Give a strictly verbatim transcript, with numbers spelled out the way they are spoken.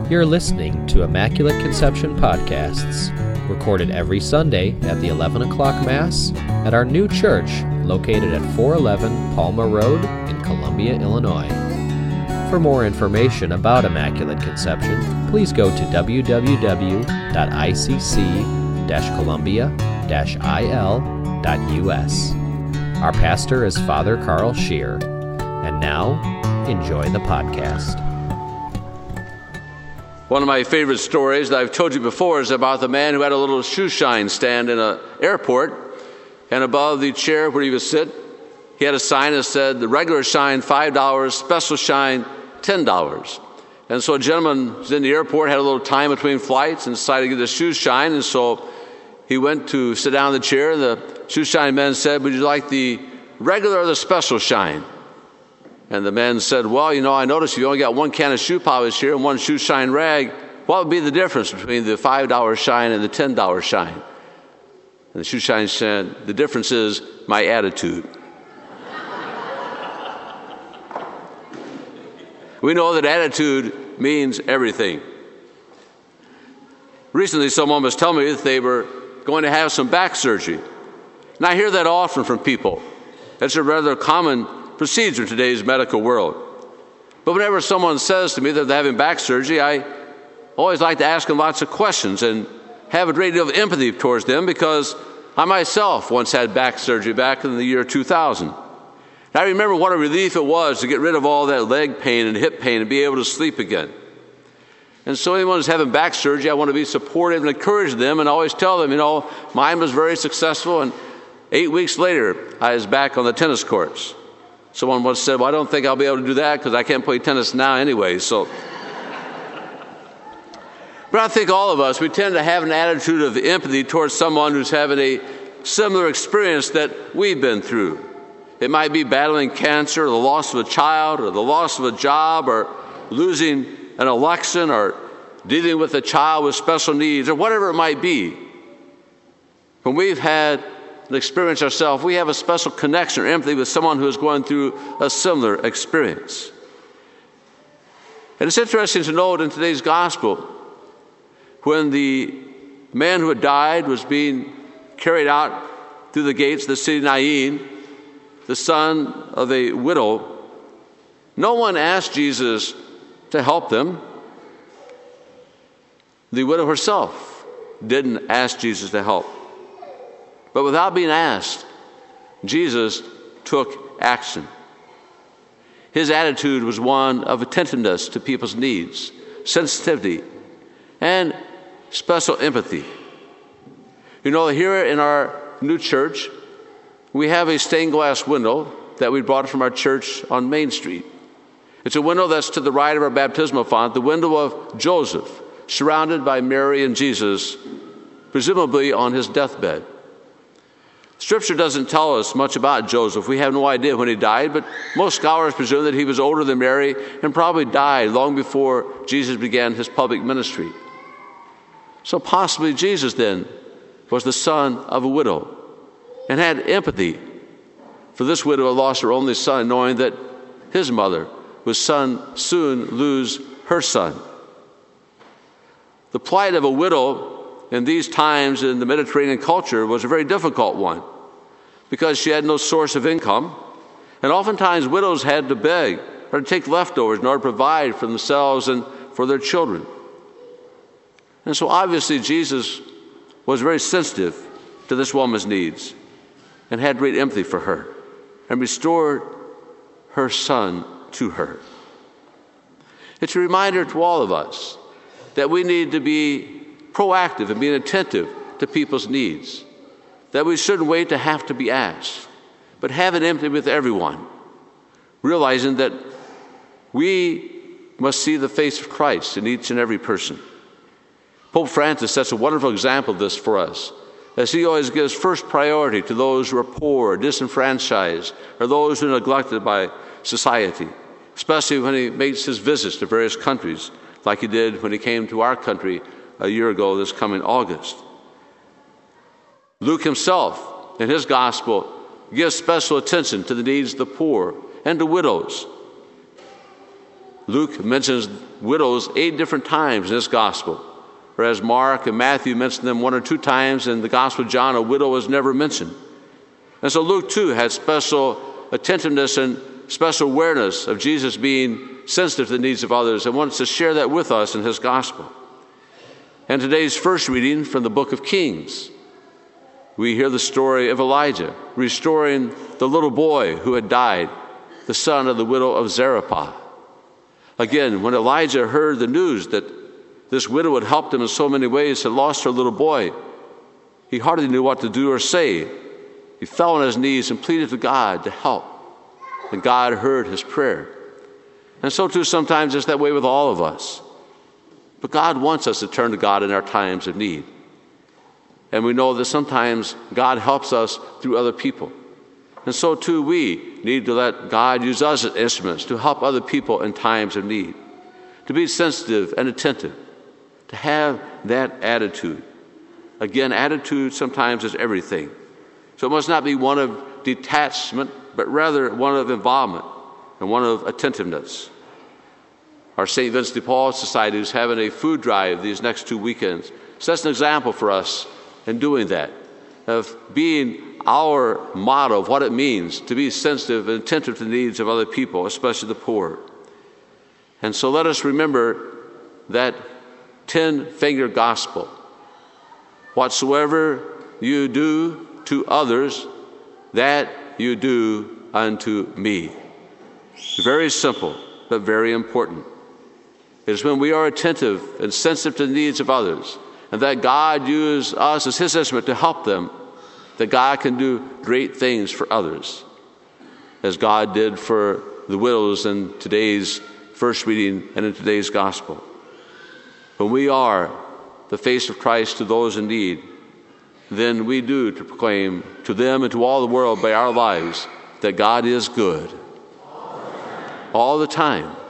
You're listening to Immaculate Conception Podcasts, recorded every Sunday at the eleven o'clock Mass at our new church located at four eleven Palma Road in Columbia, Illinois. For more information about Immaculate Conception, please go to w w w dot i c c dash columbia dash i l dot u s. Our pastor is Father Carl Scheer. And now, enjoy the podcast. One of my favorite stories that I've told you before is about the man who had a little shoe shine stand in an airport, and above the chair where he would sit, he had a sign that said, the regular shine five dollars, special shine ten dollars. And so a gentleman was in the airport, had a little time between flights, and decided to get the shoe shine, and so he went to sit down in the chair. The shoe shine man said, would you like the regular or the special shine? And the man said, well, you know, I noticed you only got one can of shoe polish here and one shoe shine rag. What would be the difference between the five dollar shine and the ten dollar shine? And the shoe shine said, the difference is my attitude. We know that attitude means everything. Recently, someone was telling me that they were going to have some back surgery. And I hear that often from people. It's a rather common procedure in today's medical world. But whenever someone says to me that they're having back surgery, I always like to ask them lots of questions and have a great deal of empathy towards them, because I myself once had back surgery back in the year two thousand. And I remember what a relief it was to get rid of all that leg pain and hip pain and be able to sleep again. And so anyone who's having back surgery, I want to be supportive and encourage them and always tell them, you know, mine was very successful, and eight weeks later, I was back on the tennis courts. Someone once said, well, I don't think I'll be able to do that because I can't play tennis now anyway. So, but I think all of us, we tend to have an attitude of empathy towards someone who's having a similar experience that we've been through. It might be battling cancer, or the loss of a child, or the loss of a job, or losing an election, or dealing with a child with special needs, or whatever it might be. When we've had an experience ourselves, we have a special connection or empathy with someone who is going through a similar experience. And it's interesting to note in today's gospel, when the man who had died was being carried out through the gates of the city of Nain, the son of a widow, no one asked Jesus to help them. The widow herself didn't ask Jesus to help. But without being asked, Jesus took action. His attitude was one of attentiveness to people's needs, sensitivity, and special empathy. You know, here in our new church, we have a stained glass window that we brought from our church on Main Street. It's a window that's to the right of our baptismal font, the window of Joseph, surrounded by Mary and Jesus, presumably on his deathbed. Scripture doesn't tell us much about Joseph. We have no idea when he died, but most scholars presume that he was older than Mary and probably died long before Jesus began his public ministry. So possibly Jesus then was the son of a widow and had empathy for this widow who lost her only son, knowing that his mother would son, soon lose her son. The plight of a widow in these times in the Mediterranean culture was a very difficult one, because she had no source of income, and oftentimes widows had to beg or to take leftovers in order to provide for themselves and for their children. And so obviously Jesus was very sensitive to this woman's needs and had great empathy for her and restored her son to her. It's a reminder to all of us that we need to be proactive and being attentive to people's needs, that we shouldn't wait to have to be asked, but have an empathy with everyone, realizing that we must see the face of Christ in each and every person. Pope Francis sets a wonderful example of this for us, as he always gives first priority to those who are poor, disenfranchised, or those who are neglected by society, especially when he makes his visits to various countries, like he did when he came to our country a year ago this coming August. Luke himself, in his gospel, gives special attention to the needs of the poor and to widows. Luke mentions widows eight different times in his gospel, whereas Mark and Matthew mention them one or two times. In the Gospel of John, a widow is never mentioned. And so Luke, too, had special attentiveness and special awareness of Jesus being sensitive to the needs of others and wants to share that with us in his gospel. And today's first reading from the book of Kings, we hear the story of Elijah restoring the little boy who had died, the son of the widow of Zarephath. Again, when Elijah heard the news that this widow had helped him in so many ways, had lost her little boy, he hardly knew what to do or say. He fell on his knees and pleaded to God to help. And God heard his prayer. And so too sometimes it's that way with all of us. But God wants us to turn to God in our times of need. And we know that sometimes God helps us through other people. And so too we need to let God use us as instruments to help other people in times of need. To be sensitive and attentive. To have that attitude. Again, attitude sometimes is everything. So it must not be one of detachment, but rather one of involvement and one of attentiveness. Our Saint Vincent de Paul Society, who's having a food drive these next two weekends, sets an example for us in doing that, of being our motto of what it means to be sensitive and attentive to the needs of other people, especially the poor. And so let us remember that ten-finger gospel. Whatsoever you do to others, that you do unto me. Very simple, but very important. It is when we are attentive and sensitive to the needs of others, and that God uses us as his instrument to help them, that God can do great things for others, as God did for the widows in today's first reading and in today's gospel. When we are the face of Christ to those in need, then we do to proclaim to them and to all the world by our lives that God is good all the time.